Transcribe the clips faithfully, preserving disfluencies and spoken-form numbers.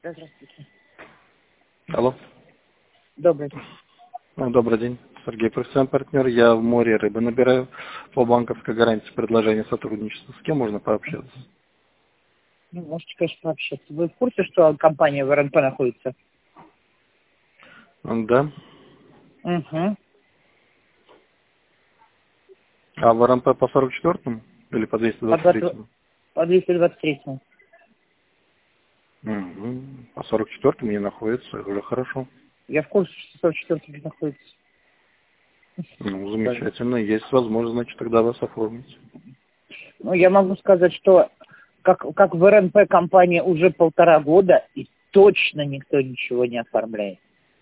Да, здравствуйте. Алло. Добрый день. Ну, добрый день. Сергей, профессиональный партнер. Я в море рыбы набираю по банковской гарантии предложения сотрудничества. С кем можно пообщаться? Ну, можете, конечно, пообщаться. Вы в курсе, что компания в РНП находится? Да. Угу. А в РНП по сорок четвёртому или по двести По, двадцать двадцать третьему? по двести двадцать третьему. Угу. По сорок четвёртому не находится. Уже хорошо. Я в курсе, что сорок четвёртый где находится. Ну, замечательно. Есть возможность, значит, тогда вас оформить. Ну, я могу сказать, что как, как в РНП компания уже полтора года, и точно никто ничего не оформляет.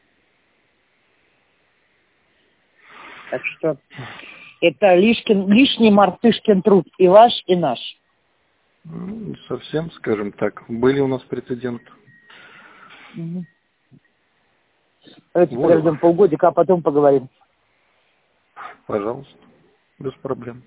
Так что это лишкин, лишний мартышкин труд. И ваш, и наш. Ну, не совсем, скажем так. Были у нас прецеденты. Угу. Давайте Волю подождем вашу. полгодика, а потом поговорим. Пожалуйста. Без проблем.